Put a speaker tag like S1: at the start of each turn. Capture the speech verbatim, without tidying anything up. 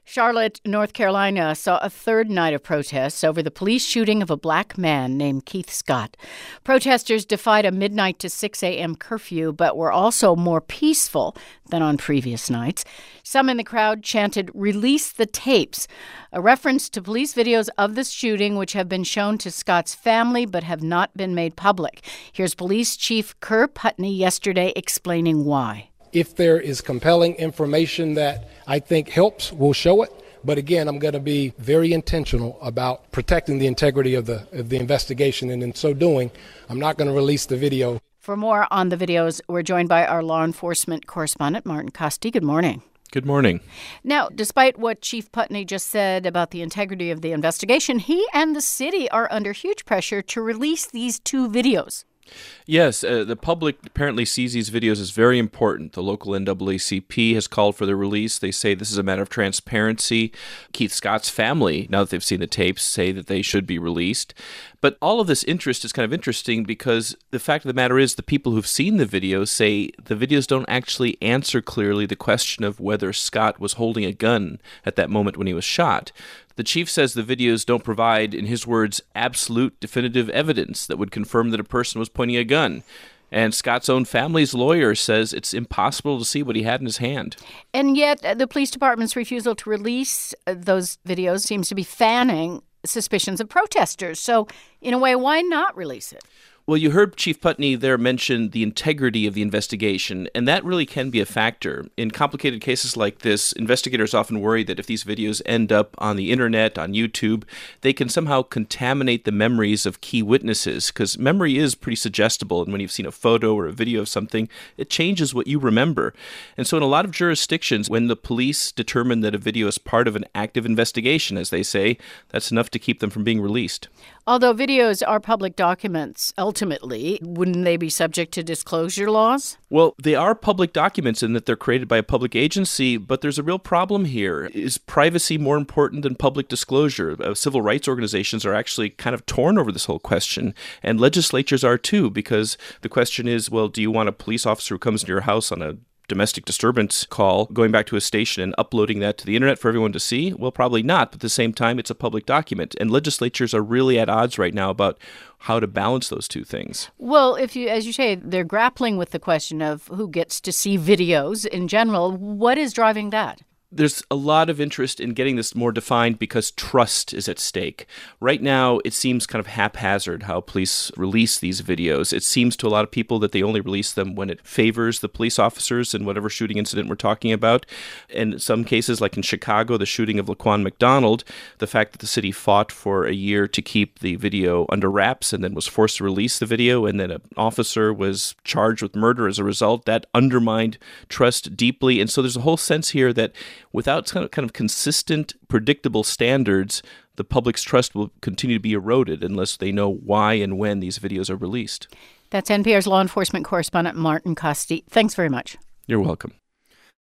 S1: Charlotte, North Carolina, saw a third night of protests over the police shooting of a black man named Keith Scott. Protesters defied a midnight to six a.m. curfew, but were also more peaceful than on previous nights. Some in the crowd chanted, "Release the tapes," a reference to police videos of the shooting, which have been shown to Scott's family but have not been made public. Here's Police Chief Kerr Putney yesterday explaining why.
S2: If there is compelling information that I think helps, we'll show it. But again, I'm going to be very intentional about protecting the integrity of the of the investigation. And in so doing, I'm not going to release the video.
S1: For more on the videos, we're joined by our law enforcement correspondent, Martin Kaste. Good morning.
S3: Good morning.
S1: Now, despite what Chief Putney just said about the integrity of the investigation, he and the city are under huge pressure to release these two videos.
S3: Yes, uh, the public apparently sees these videos as very important. The local N double A C P has called for their release. They say this is a matter of transparency. Keith Scott's family, now that they've seen the tapes, say that they should be released. But all of this interest is kind of interesting because the fact of the matter is the people who've seen the videos say the videos don't actually answer clearly the question of whether Scott was holding a gun at that moment when he was shot. The chief says the videos don't provide, in his words, absolute definitive evidence that would confirm that a person was pointing a gun. And Scott's own family's lawyer says it's impossible to see what he had in his hand.
S1: And yet the police department's refusal to release those videos seems to be fanning suspicions of protesters. So, in a way, why not release it?
S3: Well, you heard Chief Putney there mention the integrity of the investigation, and that really can be a factor. In complicated cases like this, investigators often worry that if these videos end up on the internet, on YouTube, they can somehow contaminate the memories of key witnesses, because memory is pretty suggestible, and when you've seen a photo or a video of something, it changes what you remember. And so in a lot of jurisdictions, when the police determine that a video is part of an active investigation, as they say, that's enough to keep them from being released.
S1: Although videos are public documents, ultimately, wouldn't they be subject to disclosure laws?
S3: Well, they are public documents in that they're created by a public agency, but there's a real problem here. Is privacy more important than public disclosure? Uh, civil rights organizations are actually kind of torn over this whole question, and legislatures are too, because the question is, well, do you want a police officer who comes to your house on a domestic disturbance call, going back to a station and uploading that to the internet for everyone to see? Well, probably not. But at the same time, it's a public document. And legislatures are really at odds right now about how to balance those two things.
S1: Well, if you, as you say, they're grappling with the question of who gets to see videos in general. What is driving that?
S3: There's a lot of interest in getting this more defined because trust is at stake. Right now, it seems kind of haphazard how police release these videos. It seems to a lot of people that they only release them when it favors the police officers in whatever shooting incident we're talking about. In some cases, like in Chicago, the shooting of Laquan McDonald, the fact that the city fought for a year to keep the video under wraps and then was forced to release the video, and then an officer was charged with murder as a result, that undermined trust deeply. And so there's a whole sense here that without kind of, kind of consistent, predictable standards, the public's trust will continue to be eroded unless they know why and when these videos are released.
S1: That's N P R's law enforcement correspondent, Martin Kaste. Thanks very much.
S3: You're welcome.